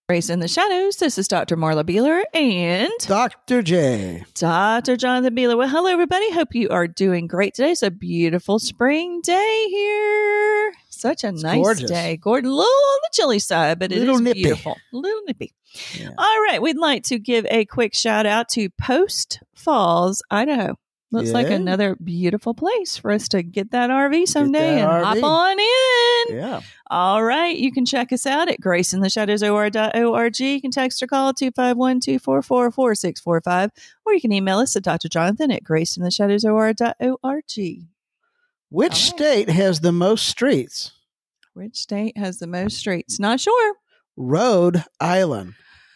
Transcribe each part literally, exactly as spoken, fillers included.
Grace in the Shadows. This is Doctor Marla Beeler and Doctor J. Doctor Jonathan Beeler. Well, hello, everybody. Hope you are doing great today. It's a beautiful spring day here. Such a It's nice gorgeous. day. Gordon, a little on the chilly side, but it Little is nippy. beautiful. A little nippy. Yeah. All right. We'd like to give a quick shout out to Post Falls, Idaho. Looks like Yeah. another beautiful place for us to get that R V someday that and R V. hop on in. Yeah. All right. You can check us out at grace in the shadows o r dot org. You can text or call two five one, two four four, four six four five, or you can email us at d r jonathan at grace in the shadows o r dot org. Which All right. state has the most streets? Which state has the most streets? Not sure. Rhode Island.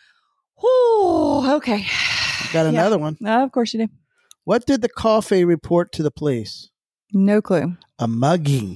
Oh, okay. Got Yeah. another one. Uh, of course you do. What did the coffee report to the police? No clue. A mugging.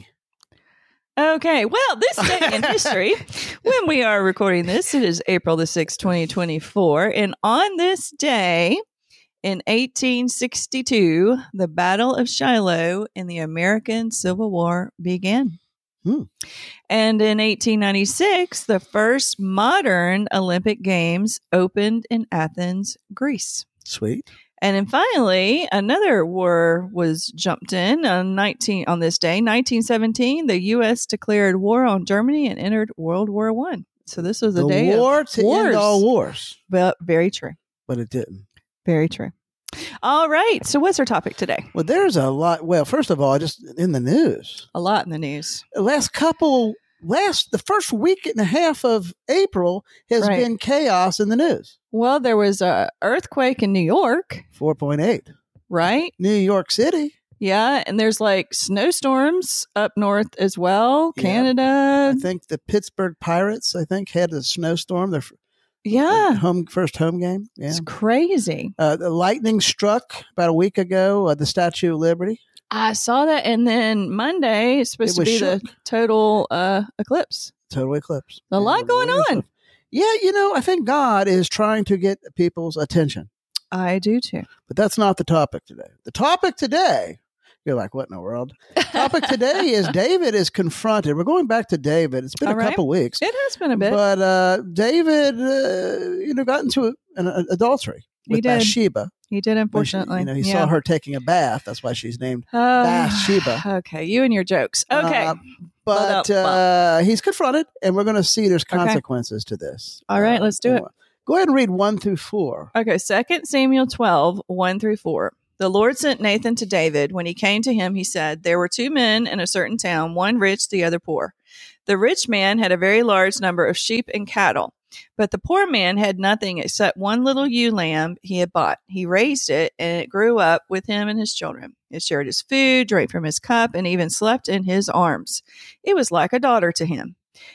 Okay, well, this day in history, when we are recording this, it is April the sixth, twenty twenty-four. And on this day in eighteen sixty-two, the Battle of Shiloh in the American Civil War began. Hmm. And in eighteen ninety-six, the first modern Olympic Games opened in Athens, Greece. Sweet. And then finally, another war was jumped in on nineteen on this day, nineteen seventeen. The U S declared war on Germany and entered World War One. So this was a The day war of to wars. end all wars. But very true, But it didn't. very true. All right. So what's our topic today? Well, there's a lot. Well, first of all, just in the news. A lot in the news. The last couple, last, the first week and a half of April has Right. been chaos in the news. Well, there was a earthquake in New York, four point eight. right? New York City. Yeah, and there's like snowstorms up north as well. Yeah. Canada. I think the Pittsburgh Pirates, I think, had a snowstorm. Their f- Yeah, home first home game. Yeah. it's crazy. Uh, the lightning struck about a week ago at the Statue of Liberty. I saw that, and then Monday is supposed It to was be the shook. total uh, eclipse. Total eclipse. A lot And going all that on. stuff. Yeah, you know, I think God is trying to get people's attention, I do too. but that's not the topic today. The topic today, you're like, what in the world? Topic today is David is confronted. We're going back to David. It's been All a right. couple weeks. It has been a bit. But uh, David, uh, you know, got into an, an adultery He with did. Bathsheba. he did, When she- unfortunately. you know, he Yeah. saw her taking a bath. That's why she's named Uh, Bathsheba. Okay, you and your jokes. Okay. Uh, but But, uh, uh, he's confronted, and we're going to see there's consequences to this. All right, Uh, let's do it. Go ahead and read one through four. Okay, Second Samuel twelve, one through four. The Lord sent Nathan to David. When he came to him, he said, there were two men in a certain town, one rich, the other poor. The rich man had a very large number of sheep and cattle, but the poor man had nothing except one little ewe lamb he had bought. He raised it, and it grew up with him and his children. It shared his food, drank from his cup, and even slept in his arms. It was like a daughter to him.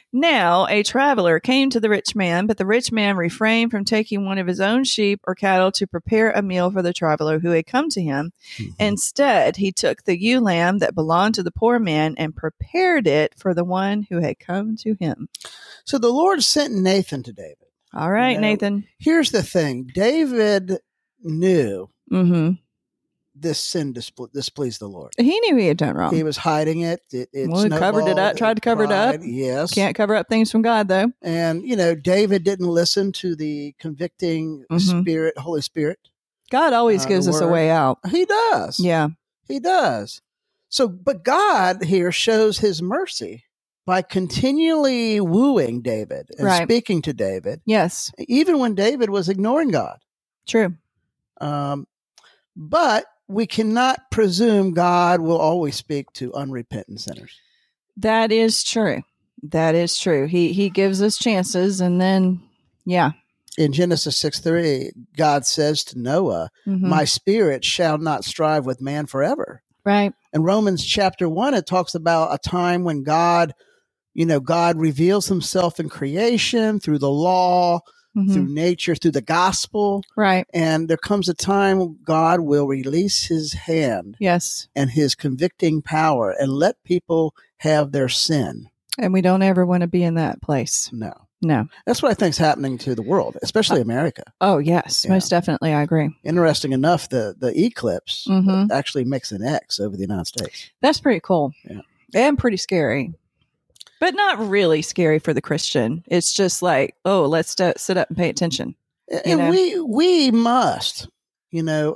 Now a traveler came to the rich man, but the rich man refrained from taking one of his own sheep or cattle to prepare a meal for the traveler who had come to him. Mhm. Instead, he took the ewe lamb that belonged to the poor man and prepared it for the one who had come to him. So the Lord sent Nathan to David. All right, You know, Nathan. Here's the thing. David knew Mm-hmm. this sin displ- displeased the Lord. He knew he had done wrong. He was hiding it. It, it Well, he covered it snowballed. up, tried to cover it up. Pride, Yes. Can't cover up things from God, though. And, you know, David didn't listen to the convicting Mhm. spirit, Holy Spirit. God always Uh, gives the us a word. way out. He does. Yeah. He does. So, but God here shows his mercy by continually wooing David and Right. speaking to David, Yes. even when David was ignoring God. True. Um, but we cannot presume God will always speak to unrepentant sinners. That is true. That is true. He he gives us chances, and then, yeah. In Genesis six three, God says to Noah, Mhm. my spirit shall not strive with man forever. Right. In Romans chapter one, it talks about a time when God, you know, God reveals himself in creation through the law, Mhm. through nature, through the gospel. Right. And there comes a time God will release his hand Yes. and his convicting power and let people have their sin. And we don't ever want to be in that place. No. No. That's what I think is happening to the world, especially America. Oh, yes. Yeah. Most definitely. I agree. Interesting enough, the, the eclipse Mhm. actually makes an X over the United States. That's pretty cool. Yeah. And pretty scary. But not really scary for the Christian. It's just like, oh, let's st- sit up and pay attention. And know? we we must, you know,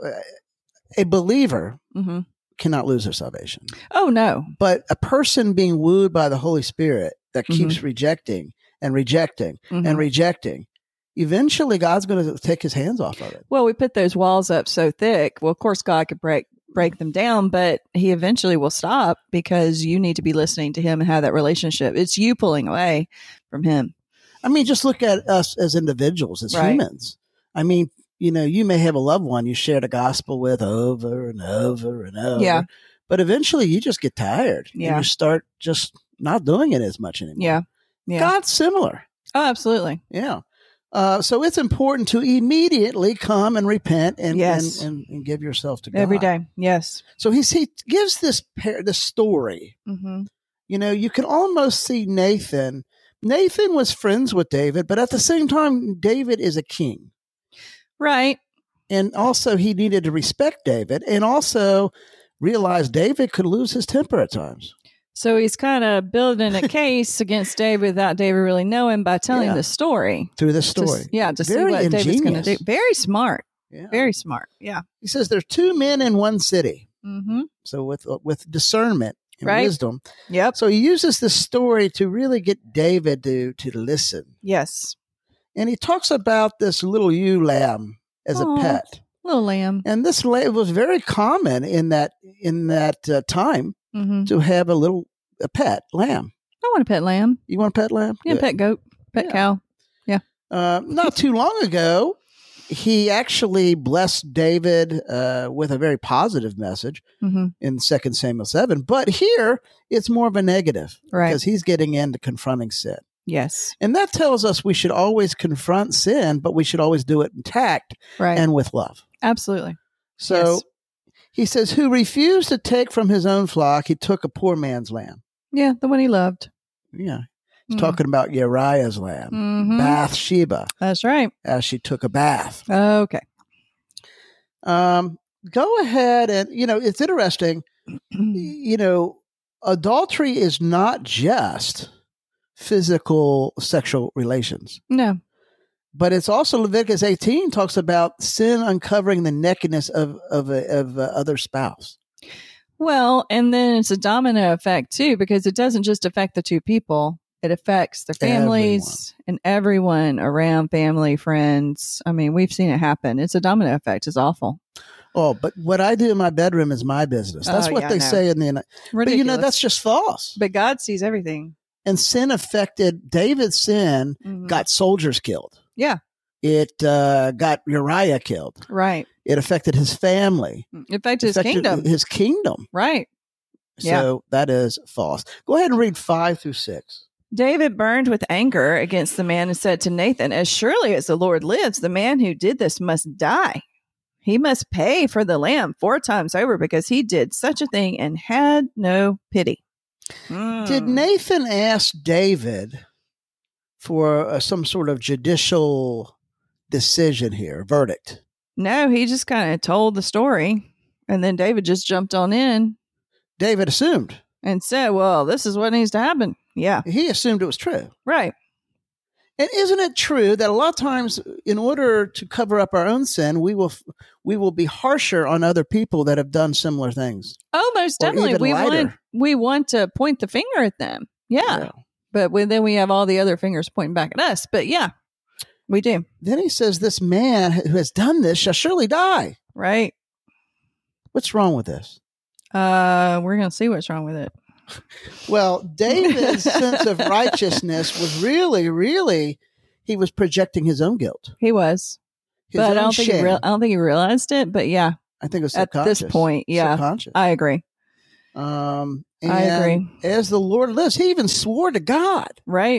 a believer Mm-hmm. cannot lose their salvation. Oh, no. But a person being wooed by the Holy Spirit that Mm-hmm. keeps rejecting and rejecting Mhm. and rejecting, eventually God's going to take his hands off of it. Well, we put those walls up so thick. Well, of course, God could break break them down, but he eventually will stop because you need to be listening to him and have that relationship. It's you pulling away from him. I mean, just look at us as individuals, as Right. humans. I mean, you know, you may have a loved one you share the gospel with over and over and over. Yeah. But eventually you just get tired. Yeah. And you start just not doing it as much anymore. Yeah. Yeah. God's similar. Oh, absolutely. Yeah. Uh, so it's important to immediately come and repent and, Yes. and, and, and give yourself to God. Every day. Yes. So he's, he gives this pair, this story. Mm-hmm. You know, you can almost see Nathan. Nathan was friends with David, but at the same time, David is a king. Right. And also he needed to respect David and also realize David could lose his temper at times. So he's kind of building a case against David without David really knowing by telling Yeah. the story. Through this story. To, yeah, to Very see what David's going to do. ingenious. Very smart. Yeah. Very smart. Yeah. He says there's two men in one city. Mm-hmm. So with with discernment and Right. wisdom. Yep. So he uses this story to really get David to, to listen. Yes. And he talks about this little ewe lamb as Aw. a pet. Little lamb. And this lamb was very common in that in that uh, time Mm-hmm. to have a little a pet lamb. I want a pet lamb. You want a pet lamb? Yeah, Good. pet goat, pet Yeah. cow. Uh, not too long ago, he actually blessed David uh, with a very positive message Mm-hmm. in Second Samuel seven. But here, it's more of a negative Right. because he's getting into confronting sin. Yes. And that tells us we should always confront sin, but we should always do it in tact Right. and with love. Absolutely. So Yes. he says, who refused to take from his own flock, he took a poor man's lamb. Yeah, the one he loved. Yeah. He's Mm. talking about Uriah's lamb, Mhm. Bathsheba, That's right. as she took a bath. Okay. Um, go ahead and, you know, it's interesting. You know, adultery is not just physical sexual relations, No. but it's also Leviticus eighteen talks about sin uncovering the nakedness of, of, a, of a other spouse. Well, and then it's a domino effect too, because it doesn't just affect the two people. It affects their families and everyone around, family, friends. I mean, we've seen it happen. It's a domino effect. It's awful. Oh, but what I do in my bedroom is my business. That's Oh, what yeah, they no. say in the, Ridiculous. but you know, that's just false. But God sees everything. And sin affected, David's sin Mhm. got soldiers killed. Yeah. It uh, got Uriah killed. Right. It affected his family. In fact, his affected kingdom. His kingdom. Right. So Yeah. that is false. Go ahead and read five through six. David burned with anger against the man and said to Nathan, as surely as the Lord lives, the man who did this must die. He must pay for the lamb four times over because he did such a thing and had no pity. Mm. Did Nathan ask David for uh, some sort of judicial decision here, verdict? No, he just kind of told the story. And then David just jumped on in David assumed. and said, well, this is what needs to happen. Yeah. He assumed it was true. Right. And isn't it true that a lot of times, in order to cover up our own sin, we will we will be harsher on other people that have done similar things? Oh, most Or definitely. even We lighter. want we want to point the finger at them. Yeah. Yeah. But we, then we have all the other fingers pointing back at us. But yeah, we do. Then he says, "This man who has done this shall surely die." Right. What's wrong with this? Uh, we're going to see what's wrong with it. Well, David's sense of righteousness was really, really, he was projecting his own guilt. He was. His but I own don't think he shame. real, I don't think he realized it. But yeah, I think it was at subconscious. this point, yeah, Subconscious. I agree. Um, I and agree. As the Lord lives, he even swore to God, Right.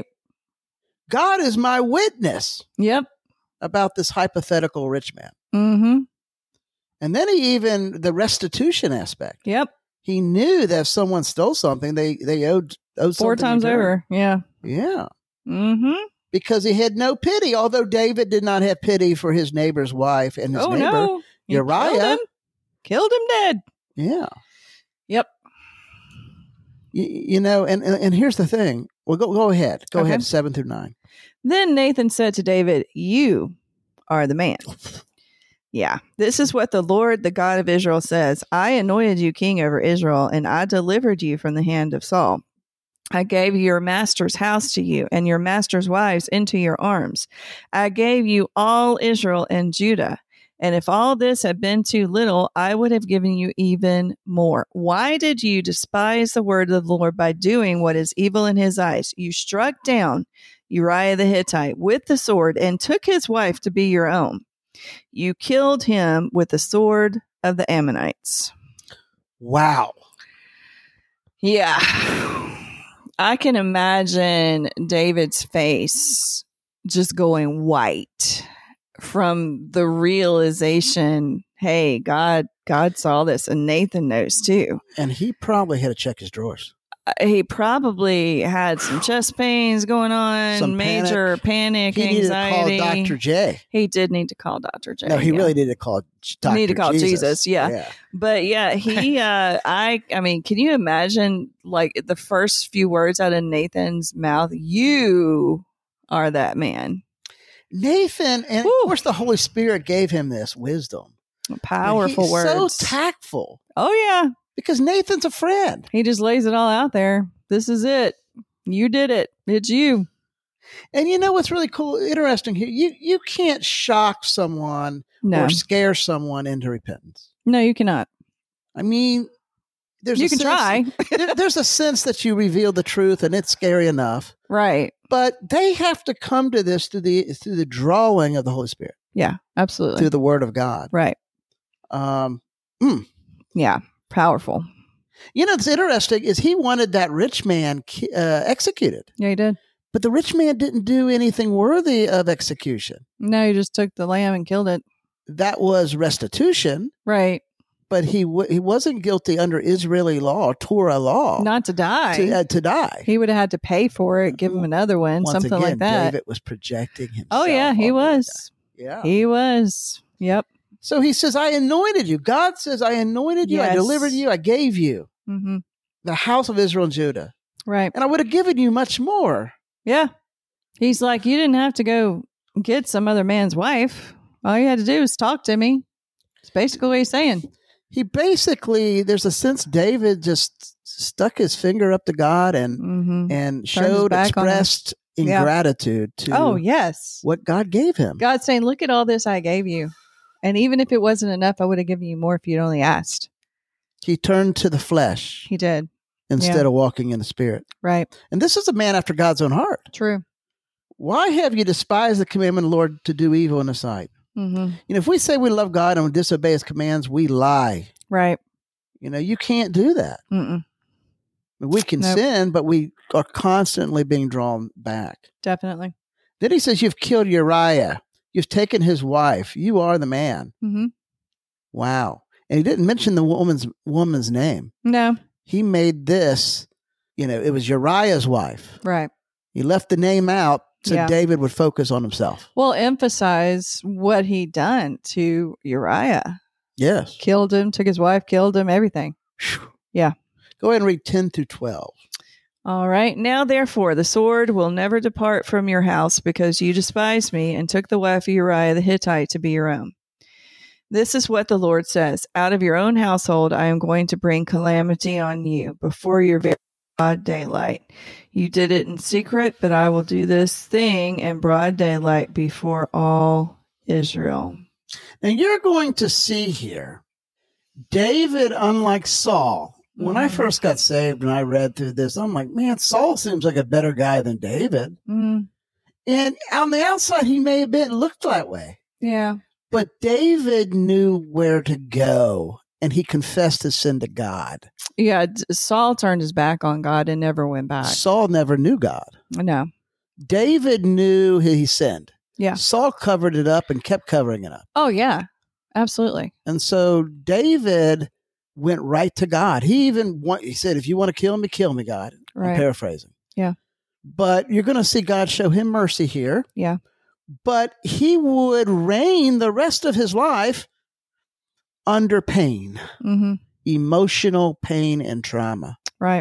God is my witness Yep. about this hypothetical rich man. Mm-hmm. And then he even, the restitution aspect, Yep. he knew that if someone stole something, they, they owed, owed Four something times in return. over. Yeah. Yeah. Mm-hmm. Because he had no pity, although David did not have pity for his neighbor's wife and his Oh, neighbor. no. He Uriah. Killed him. Killed him dead. Yeah. Yep. You, you know, and, and, and here's the thing. Well, go go ahead. Go Okay. ahead. Seven through nine. Then Nathan said to David, "You are the man." Yeah, this is what the Lord, the God of Israel, says. I anointed you king over Israel, and I delivered you from the hand of Saul. I gave your master's house to you and your master's wives into your arms. I gave you all Israel and Judah. And if all this had been too little, I would have given you even more. Why did you despise the word of the Lord by doing what is evil in his eyes? You struck down Uriah the Hittite with the sword and took his wife to be your own. You killed him with the sword of the Ammonites. Wow. Yeah. I can imagine David's face just going white from the realization, hey, God, God saw this, and Nathan knows too. And he probably had to check his drawers. Uh, He probably had some chest pains going on, Some major panic, He needed anxiety. to call Doctor J. He did need to call Doctor J. No, he yeah. really needed to call Doctor Need to call Jesus. Jesus, yeah. But yeah, he, uh, I, I mean, can you imagine like the first few words out of Nathan's mouth? You are that man. Nathan, and Whew. of course, the Holy Spirit gave him this wisdom. Powerful He's words. so tactful Oh yeah, because Nathan's a friend. he just lays it all out there. This is it. You did it. It's you. And you know what's really cool, interesting here? You you can't shock someone No, or scare someone into repentance. no, you cannot. I mean, there's You a can sense, try. there- there's a sense that you reveal the truth, and it's scary enough. Right. But they have to come to this through the through the drawing of the Holy Spirit, Yeah, absolutely. through the Word of God. Right. Um, Yeah. Powerful. you know, what's interesting is he wanted that rich man ki- uh, executed, Yeah, he did. but the rich man didn't do anything worthy of execution. No, he just took the lamb and killed it. That was restitution, Right. but he w- he wasn't guilty under Israeli law, Torah law, Not to die. to, uh, to die. He would have had to pay for it, give him another one, Once something again, like that. David was projecting himself. Oh yeah, he onto the was. guy. Yeah. He was. Yep. So he says, I anointed you. God says, I anointed you. I Yes. delivered you. I gave you Mm-hmm. the house of Israel and Judah. Right. And I would have given you much more. Yeah. He's like, you didn't have to go get some other man's wife. All you had to do was talk to me. It's basically what he's saying. He basically, there's a sense David just stuck his finger up to God and Mm-hmm. and his showed, back on him. expressed Yeah. ingratitude to Oh, yes. what God gave him. God's saying, look at all this I gave you. And even if it wasn't enough, I would have given you more if you'd only asked. He turned to the flesh He did. instead Yeah. of walking in the spirit. Right. And this is a man after God's own heart. True. Why have you despised the commandment of the Lord to do evil in his sight? Mm-hmm. You know, if we say we love God and we disobey his commands, we lie. Right. You know, you can't do that. Mm-mm. We can Nope. sin, but we are constantly being drawn back. Definitely. Then he says, you've killed Uriah. You've taken his wife. You are the man. Mm-hmm. Wow. And he didn't mention the woman's woman's name. No. He made this, you know, it was Uriah's wife. Right. He left the name out so Yeah. David would focus on himself. Well, emphasize what he done to Uriah. Yes. Killed him, took his wife, killed him, everything. Whew. Yeah. Go ahead and read ten through twelve. All right. Now, therefore, the sword will never depart from your house because you despised me and took the wife of Uriah the Hittite to be your own. This is what the Lord says. Out of your own household, I am going to bring calamity on you before your very broad daylight. You did it in secret, but I will do this thing in broad daylight before all Israel. Now you're going to see here, David, unlike Saul, when I Mhm. first got saved and I read through this, I'm like, man, Saul seems like a better guy than David. Mm, And on the outside, he may have been looked that way. yeah. But David knew where to go and he confessed his sin to God. Yeah. d- Saul turned his back on God and never went back. Saul never knew God. No. David knew he sinned. Yeah. Saul covered it up and kept covering it up. Oh, yeah. Absolutely. And so David went right to God. He even want, he said, if you want to kill me, kill me, God. I'm Right. paraphrasing. Yeah. But you're going to see God show him mercy here. Yeah. But he would reign the rest of his life under pain, Mm-hmm. emotional pain and trauma. Right.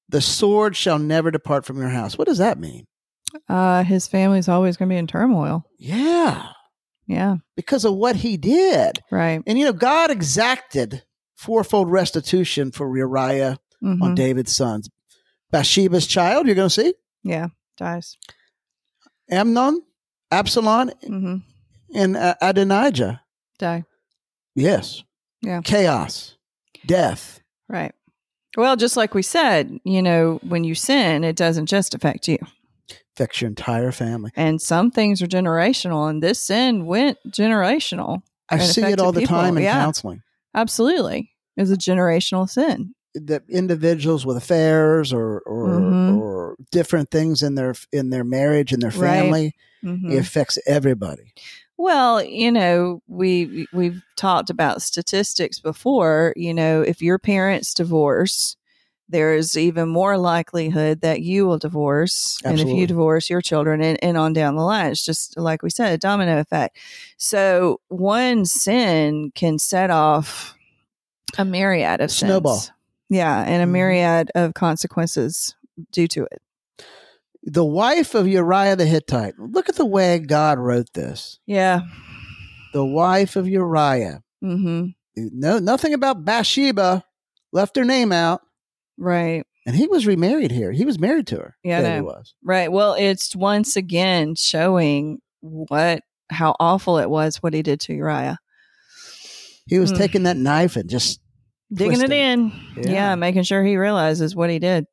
The sword shall never depart from your house. What does that mean? Uh, his family's always going to be in turmoil. Yeah. Yeah. Because of what he did. Right. And, you know, God exacted fourfold restitution for Uriah Mm-hmm. on David's sons. Bathsheba's child, you're going to see? Yeah. Dies. Amnon, Absalom, Mm-hmm. and uh, Adonijah. Die. Yes. Yeah. Chaos. Death. Right. Well, just like we said, you know, when you sin, it doesn't just affect you. Affects your entire family. And some things are generational, and this sin went generational. I and see it affected all the people. time in Yeah, counseling. absolutely. It's a generational sin. The individuals with affairs or or, Mhm. or different things in their in their marriage and their Right. family, Mhm. it affects everybody. Well, you know, we we've talked about statistics before. You know, if your parents divorce, there's even more likelihood that you will divorce. And if Absolutely. you divorce your children and, and on down the line, it's just like we said, a domino effect. So one sin can set off a myriad of sins. Snowball. Yeah, and a Mhm. myriad of consequences due to it. The wife of Uriah the Hittite. Look at the way God wrote this. Yeah. The wife of Uriah. Mm-hmm. No, nothing about Bathsheba. Left her name out. Right. And he was remarried here. He was married to her. Yeah, I David know. was. Right. Well, it's once again showing what how awful it was what he did to Uriah. He was Hmm. taking that knife and just Digging twisting. it in. Yeah. Yeah. making sure he realizes what he did.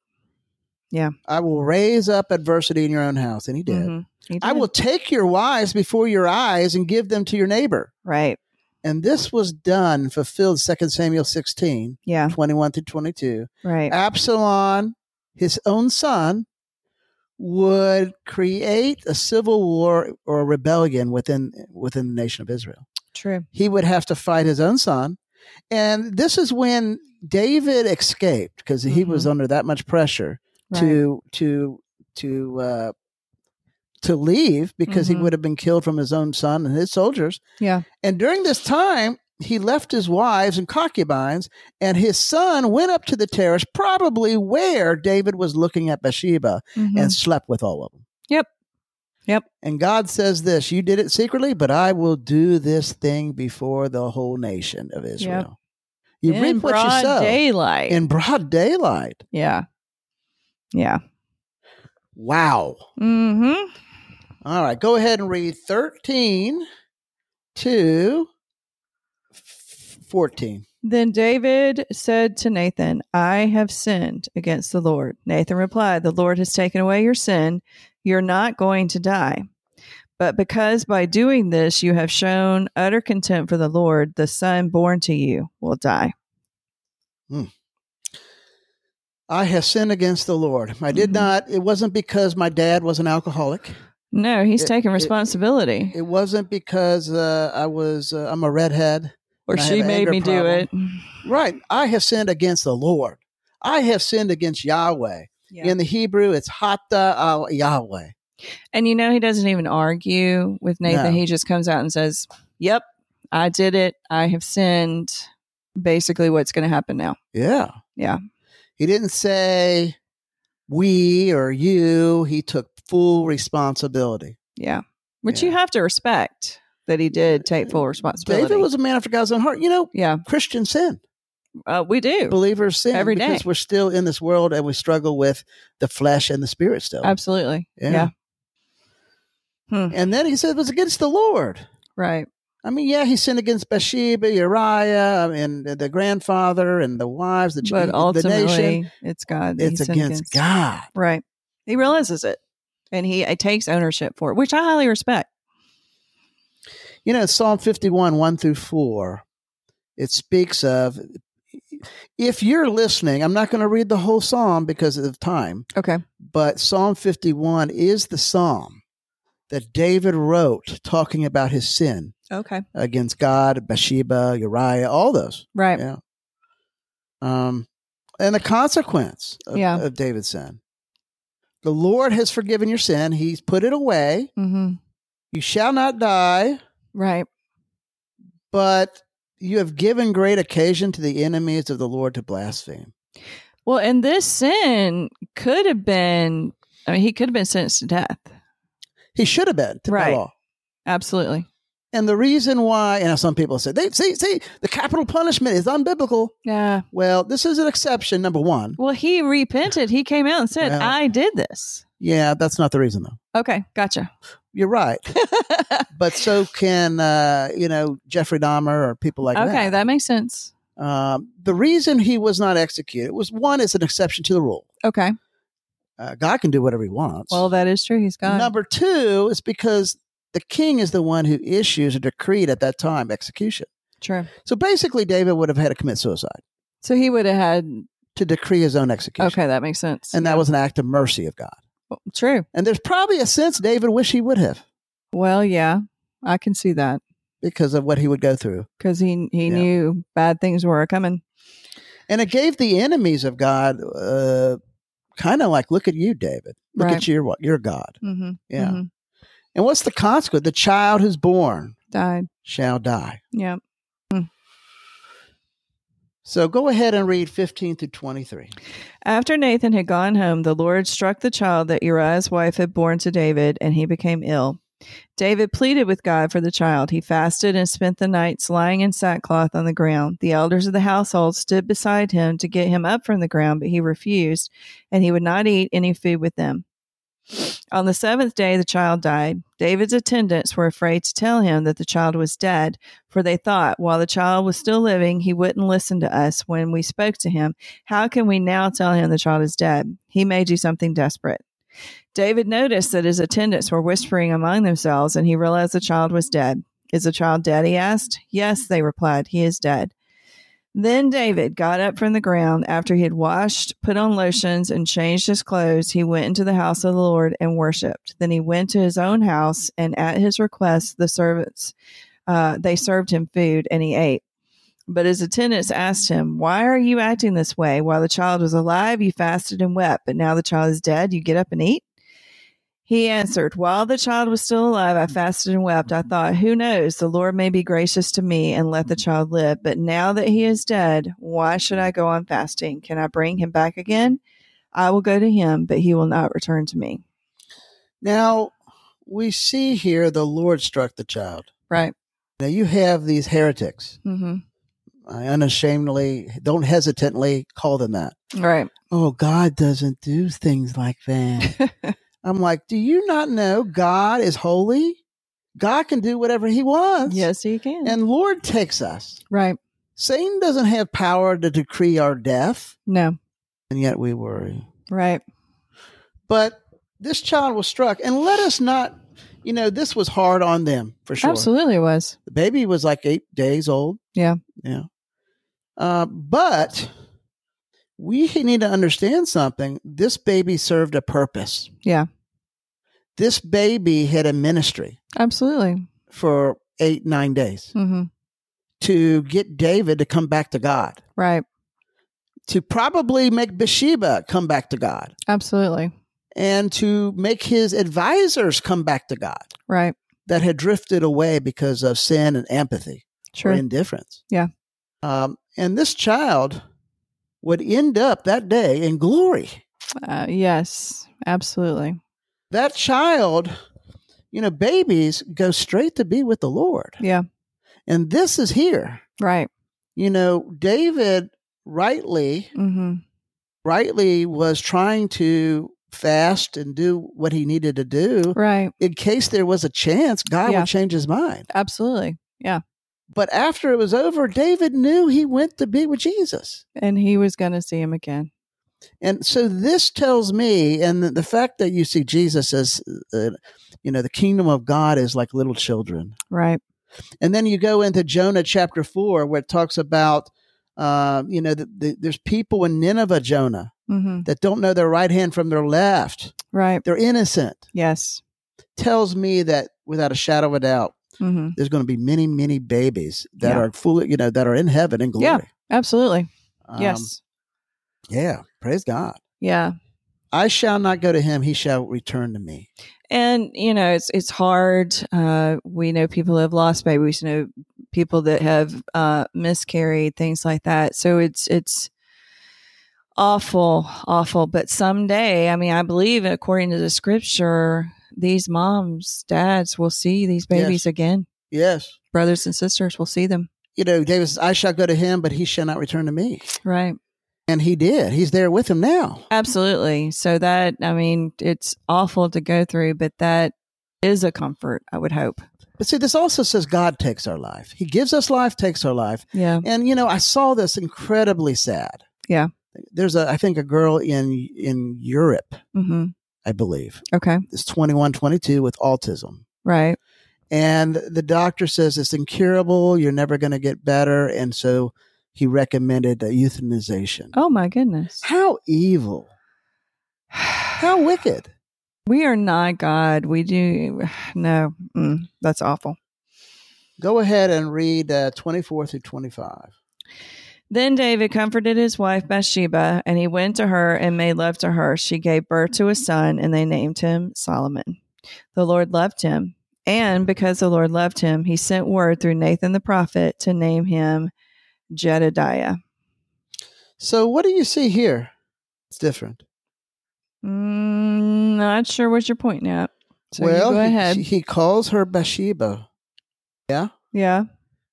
I will raise up adversity in your own house. And he did. Mhm. He I did. will take your wives before your eyes and give them to your neighbor. Right. And this was done, fulfilled Second Samuel sixteen, Yeah. twenty-one through twenty-two. Right. Absalom, his own son, would create a civil war or a rebellion within within the nation of Israel. True. He would have to fight his own son. And this is when David escaped because he was under that much pressure Right. to to to uh, to leave because Mhm. he would have been killed from his own son and his soldiers. Yeah. And during this time, he left his wives and concubines, and his son went up to the terrace, probably where David was looking at Bathsheba, Mhm. and slept with all of them. Yep. Yep. And God says this, you did it secretly, but I will do this thing before the whole nation of Israel. You In reap what you broad sow. daylight. In broad daylight. yeah. Yeah. Wow. Mm-hmm. All right, go ahead and read thirteen to fourteen. Then David said to Nathan, I have sinned against the Lord. Nathan replied, the Lord has taken away your sin. You're not going to die. But because by doing this you have shown utter contempt for the Lord, the son born to you will die. Hmm. I have sinned against the Lord. I did Mhm. not, it wasn't because my dad was an alcoholic. No, he's It- taking it- responsibility. It wasn't because uh, I was, uh, I'm a redhead. or and I she have an made anger me do problem. it. Right. I have sinned against the Lord. I have sinned against Yahweh. Yeah. In the Hebrew, it's Hata al Yahweh. And you know, he doesn't even argue with Nathan. No. He just comes out and says, yep, I did it. I have sinned. Basically what's going to happen now. Yeah. Yeah. He didn't say we or you. He took full responsibility. Yeah. Which Yeah. you have to respect that he did take full responsibility. David was a man after God's own heart. You know, yeah, Christians sin. uh, we do. Believers sin Every because day. we're still in this world and we struggle with the flesh and the spirit still. Absolutely. Yeah. Yeah. Hmm. And then he said it was against the Lord. Right. I mean, yeah, he sinned against Bathsheba, Uriah, and the grandfather and the wives, the, But the ultimately, nation. it's God. that It's he sinned against God. Right. He realizes it. And he it takes ownership for it, which I highly respect. You know, Psalm fifty-one, one through four, it speaks of, if you're listening, I'm not going to read the whole psalm because of time, Okay. but Psalm fifty-one is the psalm that David wrote talking about his sin Okay. against God, Bathsheba, Uriah, all those. Right. Yeah. Um, and the consequence of, Yeah. of David's sin. The Lord has forgiven your sin. He's put it away. Mm-hmm. You shall not die, Right. but you have given great occasion to the enemies of the Lord to blaspheme. Well, and this sin could have been, I mean, he could have been sentenced to death. He should have been to Right. the law. Absolutely. And the reason why, and some people say, they see, see, the capital punishment is unbiblical. Yeah. Well, this is an exception, number one. Well, he repented. He came out and said, Well- I did this. Yeah, that's not the reason, though. Okay. Gotcha. You're right. But so can, uh, you know, Jeffrey Dahmer or people like that. Okay. That makes sense. Um, the reason he was not executed was, one, is an exception to the rule. Okay. Uh, God can do whatever he wants. Well, that is true. He's God. Number two is because the king is the one who issues a decree at that time, execution. True. So basically, David would have had to commit suicide So he would have had, to decree his own execution. okay, that makes sense. And that was an act of mercy of God. Well, true. And there's probably a sense David wished he would have Well, yeah, I can see that because of what he would go through. because he, he Yeah. knew bad things were coming. And it gave the enemies of God uh, kind of like, look at you, David. Look Right. at you, what you're God. Mm-hmm. Yeah. Mm-hmm. And what's the consequence? The child who's born Died. shall die. Yeah. So go ahead and read fifteen through twenty-three. After Nathan had gone home, the Lord struck the child that Uriah's wife had borne to David, and he became ill. David pleaded with God for the child. He fasted and spent the nights lying in sackcloth on the ground. The elders of the household stood beside him to get him up from the ground, but he refused, and he would not eat any food with them. On the seventh day, the child died. David's attendants were afraid to tell him that the child was dead, for they thought, while the child was still living, he wouldn't listen to us when we spoke to him. How can we now tell him the child is dead? He may do something desperate. David noticed that his attendants were whispering among themselves, and he realized the child was dead. Is the child dead? He asked. Yes, they replied. He is dead. Then David got up from the ground. After he had washed, put on lotions, and changed his clothes, he went into the house of the Lord and worshipped. Then he went to his own house, and at his request, the servants, uh, they served him food, and he ate. But his attendants asked him, "Why are you acting this way? While the child was alive, you fasted and wept, but now the child is dead, you get up and eat?" He answered, "While the child was still alive, I fasted and wept. I thought, who knows, the Lord may be gracious to me and let the child live. But now that he is dead, why should I go on fasting? Can I bring him back again? I will go to him, but he will not return to me." Now, we see here the Lord struck the child. Right. Now, you have these heretics. Mm-hmm. I unashamedly, don't hesitantly call them that. Right. Oh, God doesn't do things like that. I'm like, do you not know God is holy? God can do whatever he wants. Yes, he can. And Lord takes us. Right. Satan doesn't have power to decree our death, No. and yet we worry. Right. But this child was struck, and let us not, you know, this was hard on them for sure. Absolutely was. The baby was like eight days old. Yeah. Yeah. Uh, but we need to understand something. This baby served a purpose. Yeah. This baby had a ministry Absolutely. for eight, nine days Mm-hmm. to get David to come back to God, Right. to probably make Bathsheba come back to God, Absolutely. and to make his advisors come back to God Right. that had drifted away because of sin and apathy Sure. or indifference. Yeah. Um, and this child would end up that day in glory. Uh, yes. Absolutely. That child, you know, babies go straight to be with the Lord. Yeah. And this is here. Right. You know, David rightly, Mm-hmm. rightly was trying to fast and do what he needed to do Right. in case there was a chance God Yeah. would change his mind. Absolutely. Yeah. But after it was over, David knew he went to be with Jesus. And he was going to see him again. And so this tells me, and the, the fact that you see Jesus as, uh, you know, the kingdom of God is like little children. Right. And then you go into Jonah chapter four, where it talks about, uh, you know, the, the, there's people in Nineveh, Jonah, Mm-hmm. that don't know their right hand from their left. Right. They're innocent. Yes. Tells me that without a shadow of a doubt, Mm-hmm. there's going to be many, many babies that Yeah. are full, you know, that are in heaven in glory. Yeah. Absolutely. Um, Yes. Yeah. Praise God. Yeah. I shall not go to him. He shall return to me. And, you know, it's it's hard. Uh, we know people have lost babies, you know, people that have uh, miscarried, things like that. So it's, it's Awful, awful. But someday, I mean, I believe according to the scripture, these moms, dads will see these babies Yes. again. Yes. Brothers and sisters will see them. You know, David says, I shall go to him, but he shall not return to me. Right. And he did. He's there with him now. Absolutely. So that, I mean, it's awful to go through, but that is a comfort, I would hope. But see, this also says God takes our life. He gives us life, takes our life. Yeah. And, you know, I saw this incredibly sad. Yeah. There's a, I think a girl in, in Europe, Mm-hmm. I believe. Okay. It's twenty-one, twenty-two with autism. Right. And the doctor says it's incurable. You're never going to get better. And so he recommended a euthanization. Oh, my goodness. How evil. How wicked. We are not God. We do. No, mm, that's awful. Go ahead and read uh, twenty-four through twenty-five. Then David comforted his wife Bathsheba, and he went to her and made love to her. She gave birth to a son, and they named him Solomon. The Lord loved him, and because the Lord loved him, he sent word through Nathan the prophet to name him Jedediah. So what do you see here? It's different. Mm, not sure what you're pointing at. So well, you go he, ahead. she- he calls her Bathsheba. Yeah? Yeah.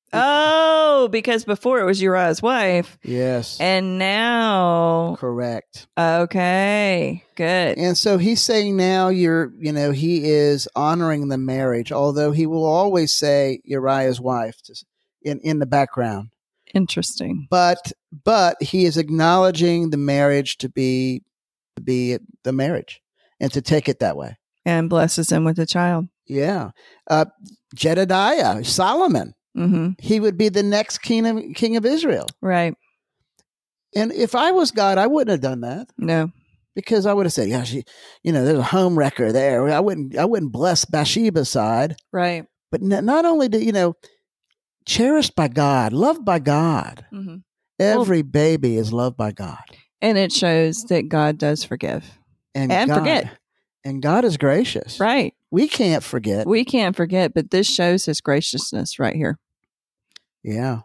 Oh, because before it was Uriah's wife, Yes. and now, Correct. okay, good. And so he's saying now you're, you know, he is honoring the marriage, although he will always say Uriah's wife to, in, in the background. Interesting. But but he is acknowledging the marriage to be to be the marriage and to take it that way. And blesses him with a child. Yeah. Uh, Jedediah, Solomon, Mm-hmm. he would be the next king of, king of Israel. Right. And if I was God, I wouldn't have done that. No. Because I would have said, yeah, she, you know, there's a home wrecker there. I wouldn't, I wouldn't bless Bathsheba's side. Right. But n- not only do, you know, cherished by God, loved by God. Mm-hmm. Every well, baby is loved by God. And it shows that God does forgive. And, and God, forget. And God is gracious. Right. We can't forget. We can't forget, but this shows his graciousness right here. Yeah.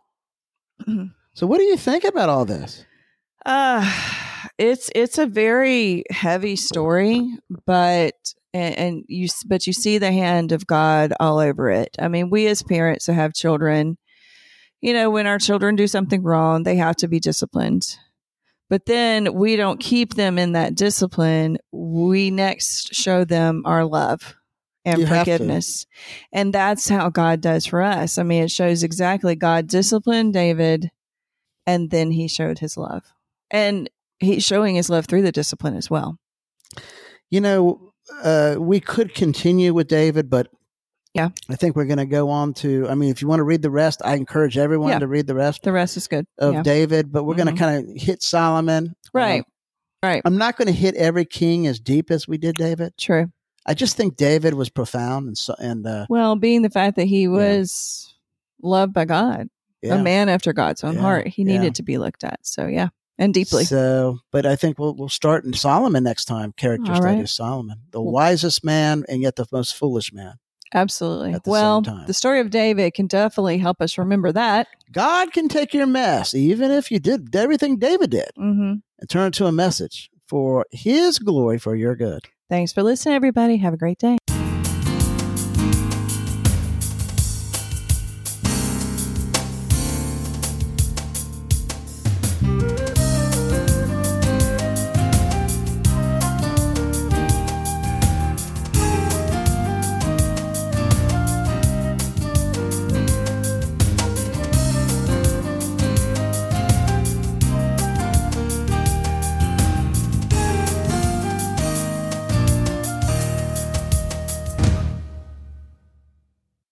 So what do you think about all this? Uh, it's it's a very heavy story, but and, and you but you see the hand of God all over it. I mean, we as parents who have children, you know, when our children do something wrong, they have to be disciplined. But then we don't keep them in that discipline. We next show them our love and You have to. forgiveness. And that's how God does for us. I mean, it shows exactly God disciplined David, and then he showed his love. And he's showing his love through the discipline as well. You know, uh, we could continue with David, but yeah, I think we're going to go on to, I mean, if you want to read the rest, I encourage everyone yeah. to read the rest. The rest is good. Of yeah. David, but we're mm-hmm. going to kind of hit Solomon. Right. Um, right. I'm not going to hit every king as deep as we did David. True. I just think David was profound. And so, and, uh, well, being the fact that he was yeah. loved by God, yeah. a man after God's own yeah. heart, he yeah. needed to be looked at. So, yeah. And deeply. So, but I think we'll we'll start in Solomon next time. Character All study right. of Solomon, the wisest man and yet the most foolish man. Absolutely. At the Well, same time. the story of David can definitely help us remember that. God can take your mess, even if you did everything David did, Mm-hmm. and turn it to a message for His glory, for your good. Thanks for listening, everybody. Have a great day.